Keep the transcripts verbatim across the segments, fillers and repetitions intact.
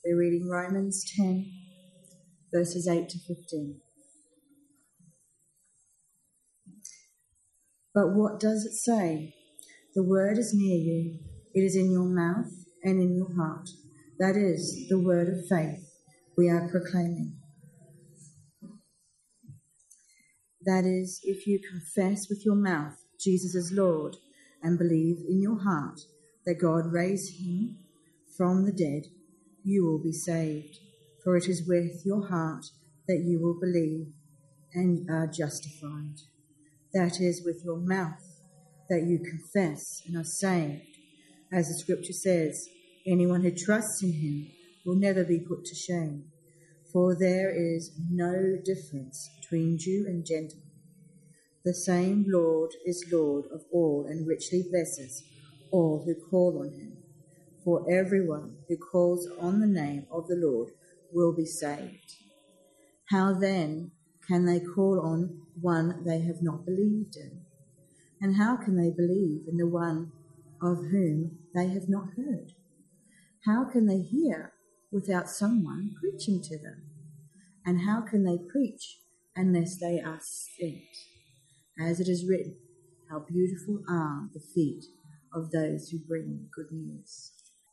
We're reading Romans ten, verses eight to fifteen. But what does it say? The word is near you. It is in your mouth and in your heart. That is the word of faith we are proclaiming. That is, if you confess with your mouth Jesus is Lord and believe in your heart that God raised him from the dead, you will be saved. For it is with your heart that you will believe and are justified. That is, with your mouth that you confess and are saved. As the scripture says, anyone who trusts in him will never be put to shame. For there is no difference between Jew and Gentile. The same Lord is Lord of all and richly blesses all who call on him. For everyone who calls on the name of the Lord will be saved. How then can they call on one they have not believed in? And how can they believe in the one of whom they have not heard? How can they hear without someone preaching to them? And how can they preach unless they are sent? As it is written, how beautiful are the feet of those who bring good news.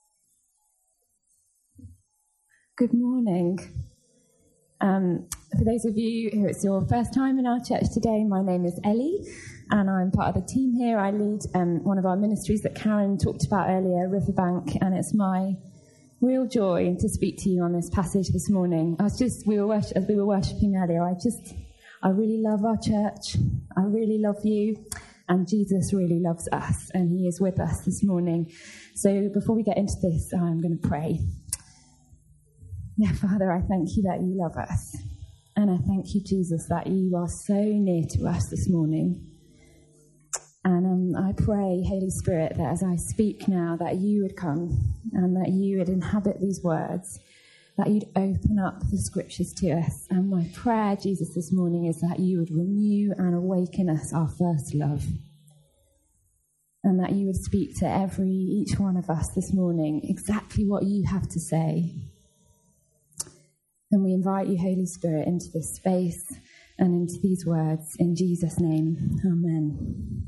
Good morning. Um, for those of you who it's your first time in our church today, my name is Ellie, and I'm part of the team here. I lead um, one of our ministries that Karen talked about earlier, Riverbank, and it's my real joy to speak to you on this passage this morning. I was just, we were worship, as we were worshipping earlier, I just, I really love our church. I really love you, and Jesus really loves us, and he is with us this morning. So before we get into this, I'm going to pray. Yeah, Father, I thank you that you love us. And I thank you, Jesus, that you are so near to us this morning. And um, I pray, Holy Spirit, that as I speak now, that you would come and that you would inhabit these words, that you'd open up the scriptures to us. And my prayer, Jesus, this morning is that you would renew and awaken us our first love. And that you would speak to every, each one of us this morning, exactly what you have to say. And we invite you, Holy Spirit, into this space and into these words. In Jesus' name, amen.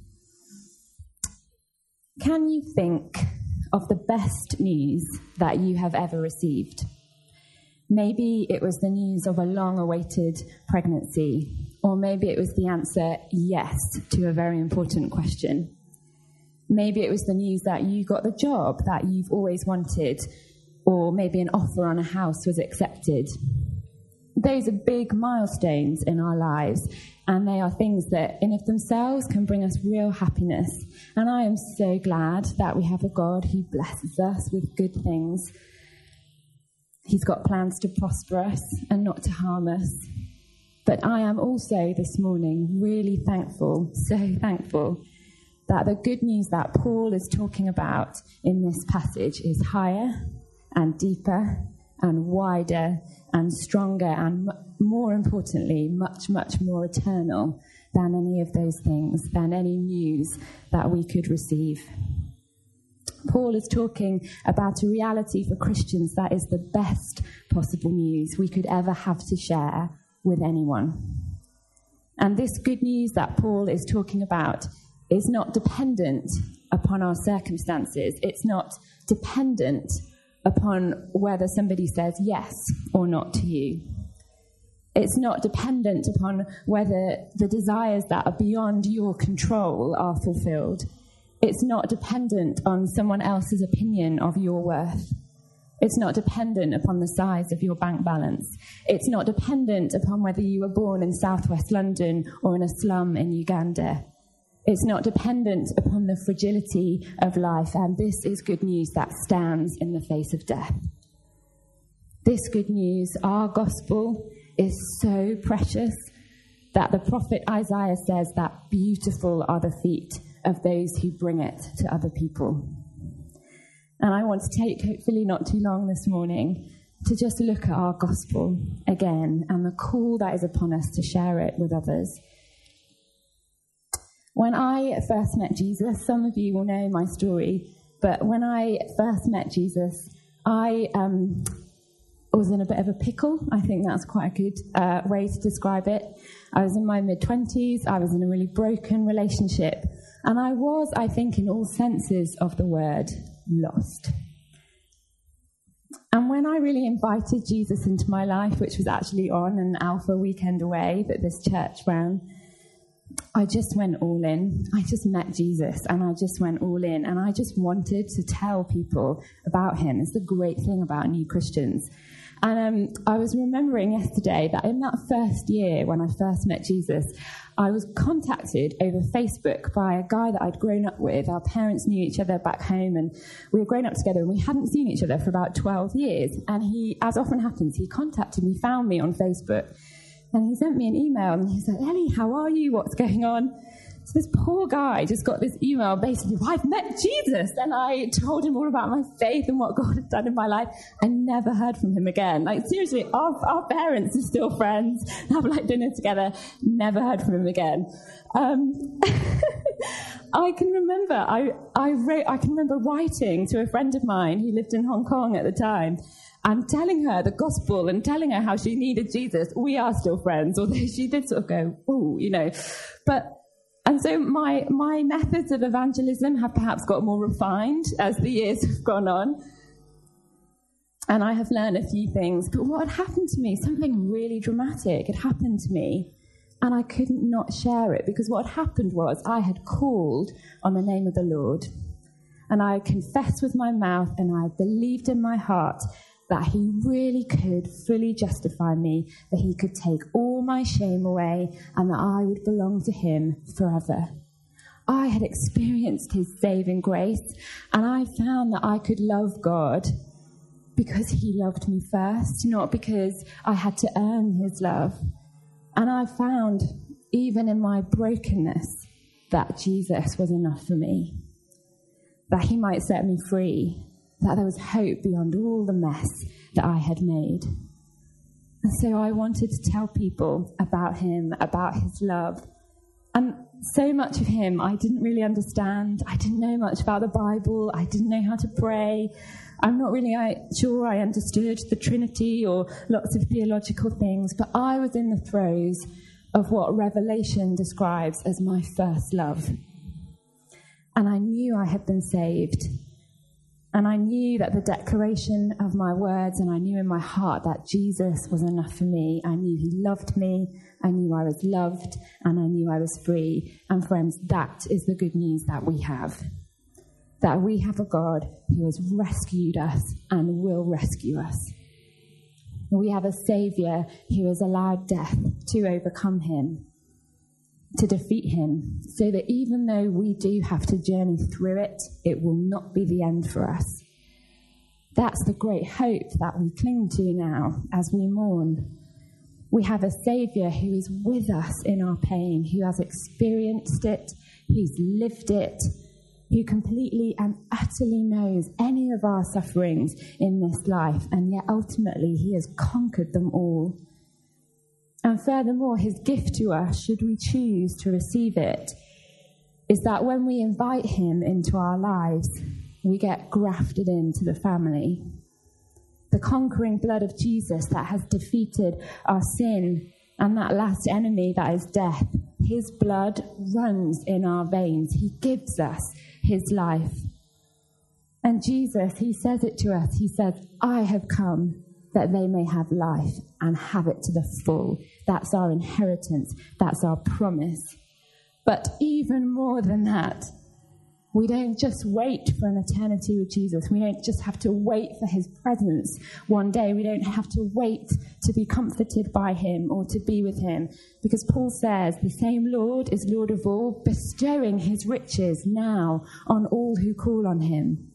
Can you think of the best news that you have ever received? Maybe it was the news of a long-awaited pregnancy, or maybe it was the answer yes to a very important question. Maybe it was the news that you got the job that you've always wanted, or maybe an offer on a house was accepted. Those are big milestones in our lives, and they are things that in of themselves can bring us real happiness. And I am so glad that we have a God who blesses us with good things. He's got plans to prosper us and not to harm us. But I am also this morning really thankful, so thankful, that the good news that Paul is talking about in this passage is higher and deeper and wider and stronger and, more importantly, much, much more eternal than any of those things, than any news that we could receive. Paul is talking about a reality for Christians that is the best possible news we could ever have to share with anyone. And this good news that Paul is talking about is not dependent upon our circumstances. It's not dependent upon whether somebody says yes or not to you. It's not dependent upon whether the desires that are beyond your control are fulfilled. It's not dependent on someone else's opinion of your worth. It's not dependent upon the size of your bank balance. It's not dependent upon whether you were born in southwest London or in a slum in Uganda. It's not dependent upon the fragility of life, and this is good news that stands in the face of death. This good news, our gospel, is so precious that the prophet Isaiah says that beautiful are the feet of those who bring it to other people. And I want to take, hopefully not too long this morning, to just look at our gospel again and the call that is upon us to share it with others. When I first met Jesus, some of you will know my story, but when I first met Jesus, I um, was in a bit of a pickle. I think that's quite a good uh, way to describe it. I was in my mid-twenties. I was in a really broken relationship. And I was, I think, in all senses of the word, lost. And when I really invited Jesus into my life, which was actually on an Alpha weekend away that this church ran, I just went all in. I just met Jesus and I just went all in. And I just wanted to tell people about him. It's the great thing about new Christians. And um, I was remembering yesterday that in that first year when I first met Jesus, I was contacted over Facebook by a guy that I'd grown up with. Our parents knew each other back home and we were grown up together and we hadn't seen each other for about twelve years. And he, as often happens, he contacted me, found me on Facebook. And he sent me an email and he said, Ellie, how are you? What's going on? So this poor guy just got this email basically, well, I've met Jesus. And I told him all about my faith and what God had done in my life. I never heard from him again. Like, seriously, our, our parents are still friends, have like dinner together, never heard from him again. Um, I can remember, I, I wrote, I can remember writing to a friend of mine who lived in Hong Kong at the time, and telling her the gospel and telling her how she needed Jesus. We are still friends, although she did sort of go, oh, you know. But, and so my, my methods of evangelism have perhaps got more refined as the years have gone on. And I have learned a few things. But what had happened to me, something really dramatic had happened to me. And I couldn't not share it, because what had happened was I had called on the name of the Lord. And I confessed with my mouth and I believed in my heart that he really could fully justify me, that he could take all my shame away, and that I would belong to him forever. I had experienced his saving grace, and I found that I could love God because he loved me first, not because I had to earn his love. And I found, even in my brokenness, that Jesus was enough for me, that he might set me free, that there was hope beyond all the mess that I had made. And so I wanted to tell people about him, about his love. And so much of him I didn't really understand. I didn't know much about the Bible. I didn't know how to pray. I'm not really sure I understood the Trinity or lots of theological things, but I was in the throes of what Revelation describes as my first love. And I knew I had been saved. And I knew that the declaration of my words, and I knew in my heart that Jesus was enough for me. I knew he loved me. I knew I was loved, and I knew I was free. And friends, that is the good news that we have. That we have a God who has rescued us and will rescue us. We have a Saviour who has allowed death to overcome him, to defeat him, so that even though we do have to journey through it, it will not be the end for us. That's the great hope that we cling to now as we mourn. We have a Saviour who is with us in our pain, who has experienced it, who's lived it, who completely and utterly knows any of our sufferings in this life, and yet ultimately he has conquered them all. And furthermore, his gift to us, should we choose to receive it, is that when we invite him into our lives, we get grafted into the family. The conquering blood of Jesus that has defeated our sin and that last enemy that is death, his blood runs in our veins. He gives us his life. And Jesus, he says it to us. He says, I have come that they may have life and have it to the full. That's our inheritance. That's our promise. But even more than that, we don't just wait for an eternity with Jesus. We don't just have to wait for his presence one day. We don't have to wait to be comforted by him or to be with him. Because Paul says the same Lord is Lord of all, bestowing his riches now on all who call on him.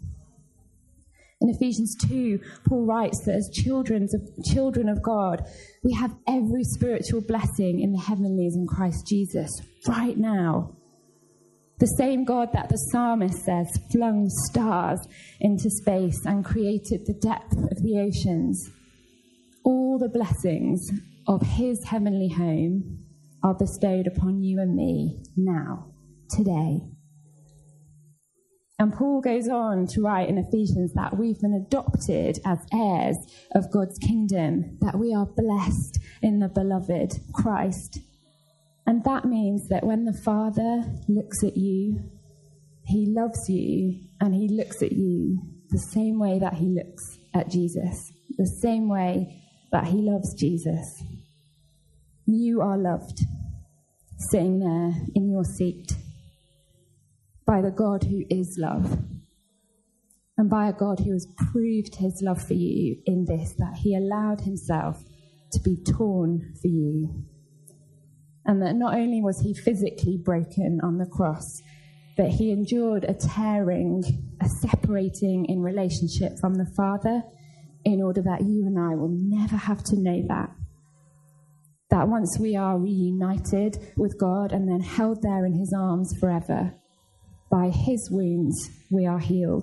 In Ephesians two, Paul writes that as children of, children of God, we have every spiritual blessing in the heavenlies in Christ Jesus right now. The same God that the psalmist says flung stars into space and created the depth of the oceans. All the blessings of his heavenly home are bestowed upon you and me now, today. And Paul goes on to write in Ephesians that we've been adopted as heirs of God's kingdom, that we are blessed in the beloved Christ. And that means that when the Father looks at you, he loves you, and he looks at you the same way that he looks at Jesus, the same way that he loves Jesus. You are loved, sitting there in your seat, by the God who is love, and by a God who has proved his love for you in this, that he allowed himself to be torn for you. And that not only was he physically broken on the cross, but he endured a tearing, a separating in relationship from the Father, in order that you and I will never have to know that. That once we are reunited with God and then held there in his arms forever, by his wounds we are healed.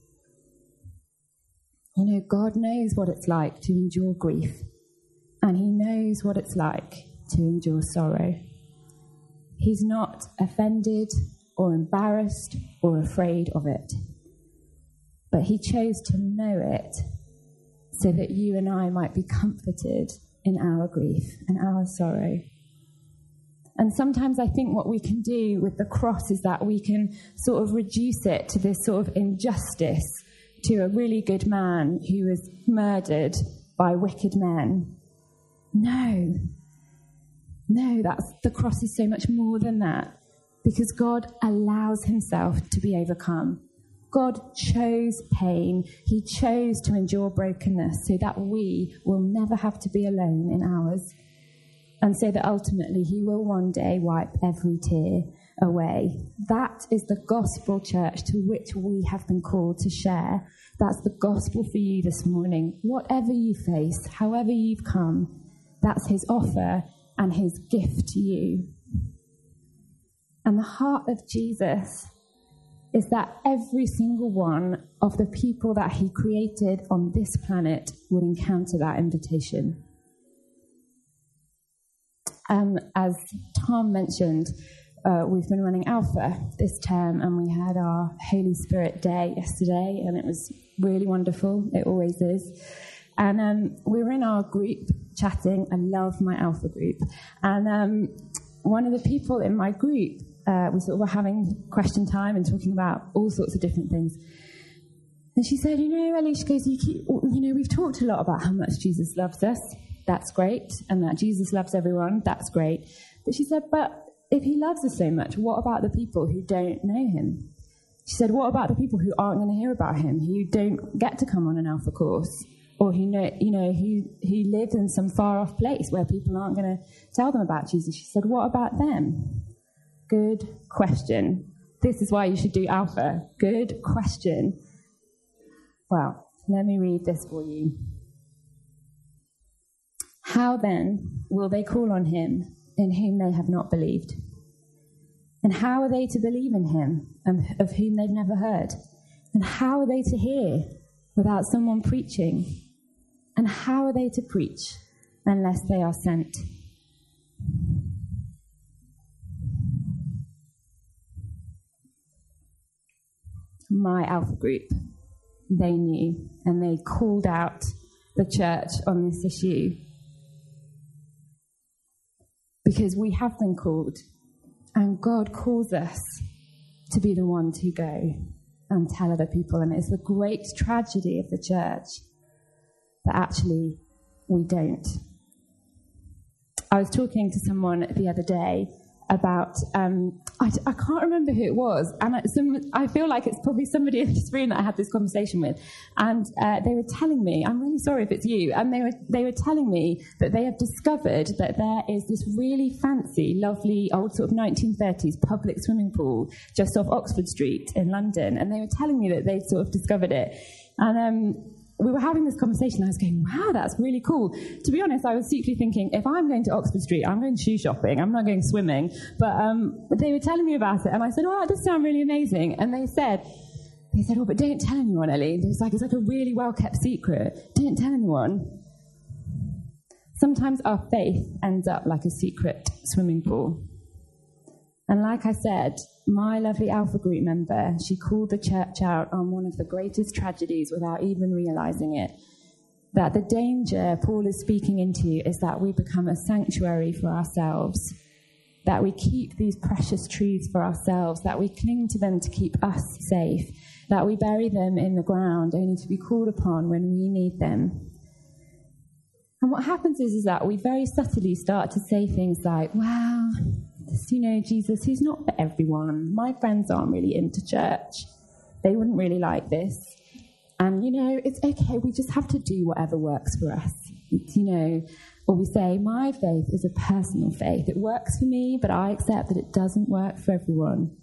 You know, God knows what it's like to endure grief, and he knows what it's like to endure sorrow. He's not offended or embarrassed or afraid of it, but he chose to know it so that you and I might be comforted in our grief and our sorrow. And sometimes I think what we can do with the cross is that we can sort of reduce it to this sort of injustice to a really good man who was murdered by wicked men. No. No, that's the cross is so much more than that, because God allows himself to be overcome. God chose pain. He chose to endure brokenness so that we will never have to be alone in ours. And so that ultimately he will one day wipe every tear away. That is the gospel, church, to which we have been called to share. That's the gospel for you this morning. Whatever you face, however you've come, that's his offer and his gift to you. And the heart of Jesus is that every single one of the people that he created on this planet would encounter that invitation. Um, as Tom mentioned, uh, we've been running Alpha this term, and we had our Holy Spirit Day yesterday, and it was really wonderful. It always is. And um, we were in our group chatting. I love my Alpha group. And um, one of the people in my group, uh, we sort of were having question time and talking about all sorts of different things. And she said, you know, Ellie, she goes, you, keep, you know, we've talked a lot about how much Jesus loves us. That's great. And that Jesus loves everyone. That's great. But she said, but if he loves us so much, what about the people who don't know him? She said, what about the people who aren't going to hear about him, who don't get to come on an Alpha course, or who know, you know, who, who live in some far-off place where people aren't going to tell them about Jesus? She said, what about them? Good question. This is why you should do Alpha. Good question. Well, let me read this for you. How then will they call on him in whom they have not believed? And how are they to believe in him of whom they've never heard? And how are they to hear without someone preaching? And how are they to preach unless they are sent? My Alpha group, they knew, and they called out the church on this issue. Because we have been called, and God calls us to be the ones who go and tell other people. And it's the great tragedy of the church that actually we don't. I was talking to someone the other day about, um, I, I can't remember who it was, and I, some, I feel like it's probably somebody in this room that I had this conversation with, and uh, they were telling me, I'm really sorry if it's you, and they were they were telling me that they have discovered that there is this really fancy, lovely, old sort of nineteen thirties public swimming pool just off Oxford Street in London, and they were telling me that they'd sort of discovered it, and um we were having this conversation. I was going, wow, that's really cool. To be honest, I was secretly thinking, if I'm going to Oxford Street, I'm going shoe shopping. I'm not going swimming. But um, they were telling me about it, and I said, oh, that does sound really amazing. And they said, they said, oh, but don't tell anyone, Ellie. It's like, it's like a really well-kept secret. Don't tell anyone. Sometimes our faith ends up like a secret swimming pool. And like I said, my lovely Alpha Group member, she called the church out on one of the greatest tragedies without even realizing it. That the danger Paul is speaking into is that we become a sanctuary for ourselves, that we keep these precious truths for ourselves, that we cling to them to keep us safe, that we bury them in the ground only to be called upon when we need them. And what happens is, is that we very subtly start to say things like, well, this, you know, Jesus, he's not for everyone. My friends aren't really into church. They wouldn't really like this. And, you know, it's okay. We just have to do whatever works for us. It's, you know, or we say, my faith is a personal faith. It works for me, but I accept that it doesn't work for everyone.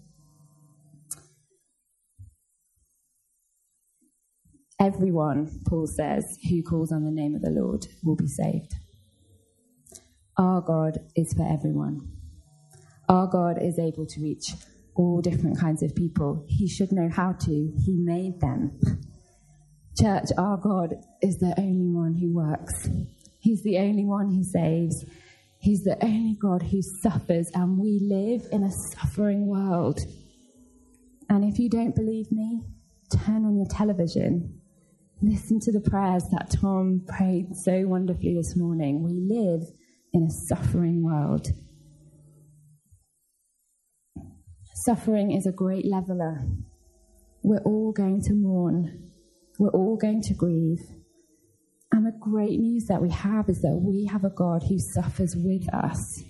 Everyone, Paul says, who calls on the name of the Lord will be saved. Our God is for everyone. Our God is able to reach all different kinds of people. He should know how to. He made them. Church, our God is the only one who works. He's the only one who saves. He's the only God who suffers, and we live in a suffering world. And if you don't believe me, turn on your television. Listen to the prayers that Tom prayed so wonderfully this morning. We live in a suffering world. Suffering is a great leveler. We're all going to mourn. We're all going to grieve. And the great news that we have is that we have a God who suffers with us.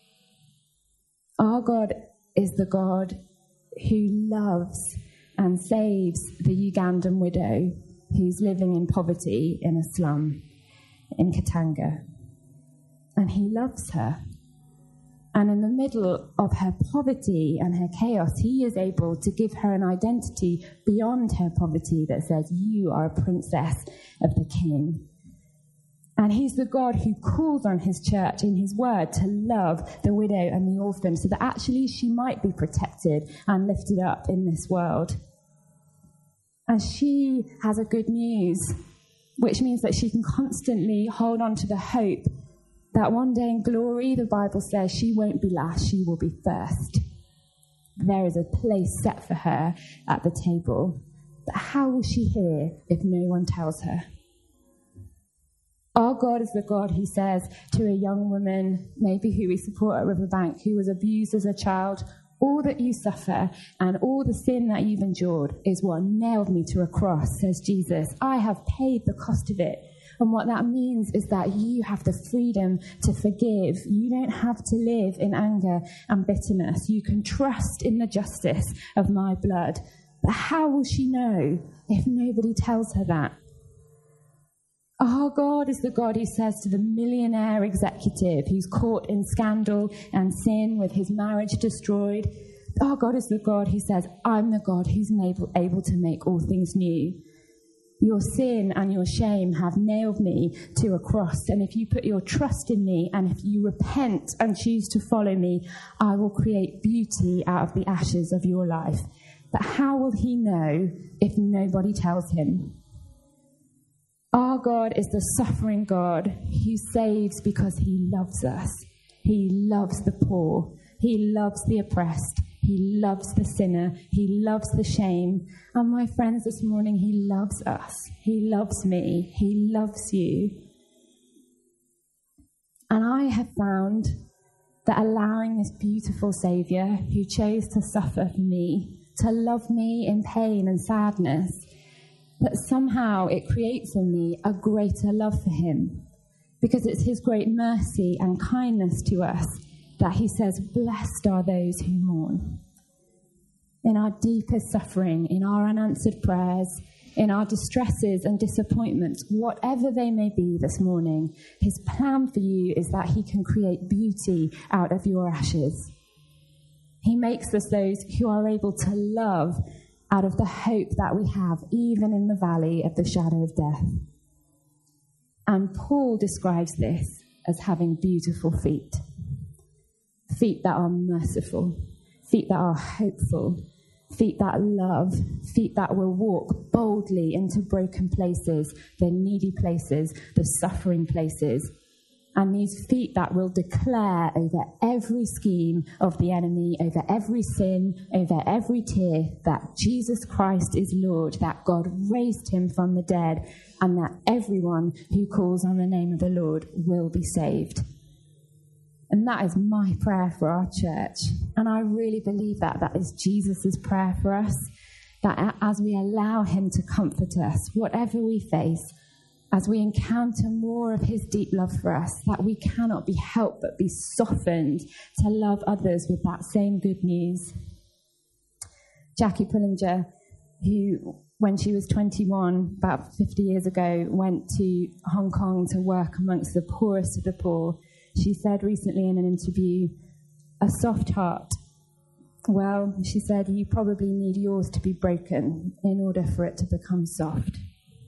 Our God is the God who loves and saves the Ugandan widow who's living in poverty in a slum in Katanga. And he loves her. And in the middle of her poverty and her chaos, he is able to give her an identity beyond her poverty that says, you are a princess of the King. And he's the God who calls on his church in his word to love the widow and the orphan so that actually she might be protected and lifted up in this world. And she has a good news, which means that she can constantly hold on to the hope that one day in glory, the Bible says, she won't be last, she will be first. There is a place set for her at the table. But how will she hear if no one tells her? Our God is the God who says to a young woman, maybe who we support at Riverbank, who was abused as a child, all that you suffer and all the sin that you've endured is what nailed me to a cross, says Jesus. I have paid the cost of it. And what that means is that you have the freedom to forgive. You don't have to live in anger and bitterness. You can trust in the justice of my blood. But how will she know if nobody tells her that? Our God is the God who says to the millionaire executive who's caught in scandal and sin with his marriage destroyed, our God is the God who says, I'm the God who's able, able to make all things new. Your sin and your shame have nailed me to a cross. And if you put your trust in me and if you repent and choose to follow me, I will create beauty out of the ashes of your life. But how will he know if nobody tells him? Our God is the suffering God who saves because he loves us. He loves the poor. He loves the oppressed. He loves the sinner. He loves the shame. And my friends, this morning, he loves us. He loves me. He loves you. And I have found that allowing this beautiful Saviour who chose to suffer for me, to love me in pain and sadness, that somehow it creates in me a greater love for him, because it's his great mercy and kindness to us that he says, blessed are those who mourn. In our deepest suffering, in our unanswered prayers, in our distresses and disappointments, whatever they may be this morning, his plan for you is that he can create beauty out of your ashes. He makes us those who are able to love out of the hope that we have, even in the valley of the shadow of death. And Paul describes this as having beautiful feet. Feet that are merciful, feet that are hopeful, feet that love, feet that will walk boldly into broken places, the needy places, the suffering places. and these feet that will declare over every scheme of the enemy, over every sin, over every tear, that Jesus Christ is Lord, that God raised him from the dead, and that everyone who calls on the name of the Lord will be saved. And that is my prayer for our church. And I really believe that that is Jesus' prayer for us, that as we allow him to comfort us, whatever we face, as we encounter more of his deep love for us, that we cannot be helped but be softened to love others with that same good news. Jackie Pullinger, who, when she was twenty-one, about fifty years ago, went to Hong Kong to work amongst the poorest of the poor, she said recently in an interview, a soft heart. Well, she said, you probably need yours to be broken in order for it to become soft.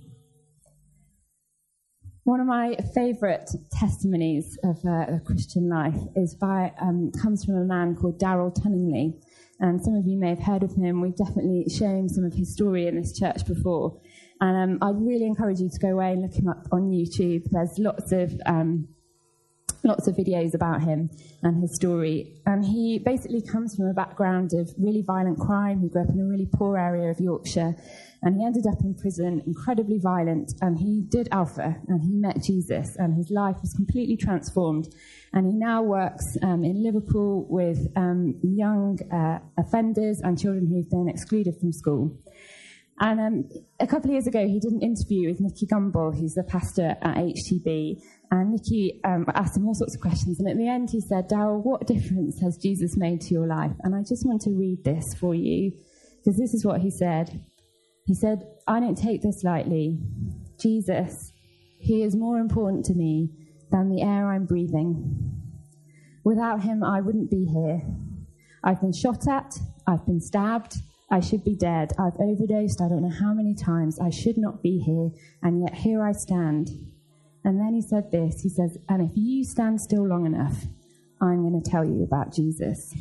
One of my favourite testimonies of uh, a Christian life is by um, comes from a man called Darrell Tunningley, and some of you may have heard of him. We've definitely shown some of his story in this church before, and um, I'd really encourage you to go away and look him up on YouTube. There's lots of um, lots of videos about him and his story, and he basically comes from a background of really violent crime. He grew up in a really poor area of Yorkshire, and he ended up in prison, incredibly violent, and he did Alpha, and he met Jesus, and his life was completely transformed. And he now works um, in Liverpool with um, young uh, offenders and children who've been excluded from school. And um, a couple of years ago, he did an interview with Nicky Gumbel, who's the pastor at H T B, and Nicky um, asked him all sorts of questions, and at the end he said, Darrell, what difference has Jesus made to your life? And I just want to read this for you, because this is what he said. He said, I don't take this lightly. Jesus, he is more important to me than the air I'm breathing. Without him, I wouldn't be here. I've been shot at, I've been stabbed, I should be dead, I've overdosed, I don't know how many times, I should not be here, and yet here I stand. And then he said this, he says, and if you stand still long enough, I'm going to tell you about Jesus.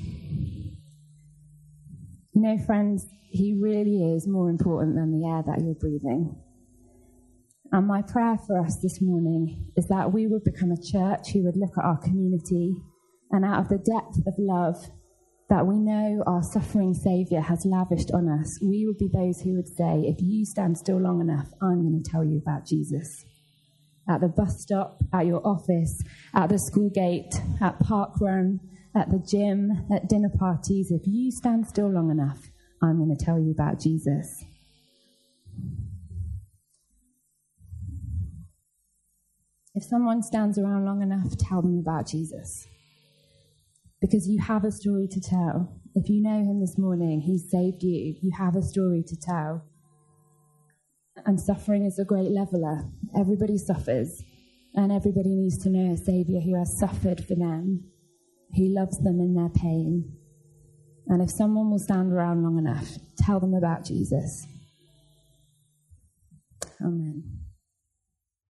You know, friends, he really is more important than the air that you're breathing. And my prayer for us this morning is that we would become a church who would look at our community, and out of the depth of love that we know our suffering Saviour has lavished on us, we would be those who would say, if you stand still long enough, I'm going to tell you about Jesus. At the bus stop, at your office, at the school gate, at park run, at the gym, at dinner parties, if you stand still long enough, I'm going to tell you about Jesus. If someone stands around long enough, tell them about Jesus. Because you have a story to tell. If you know him this morning, he's saved you. You have a story to tell. And suffering is a great leveller. Everybody suffers. And everybody needs to know a Saviour who has suffered for them, who loves them in their pain. And if someone will stand around long enough, tell them about Jesus. Amen.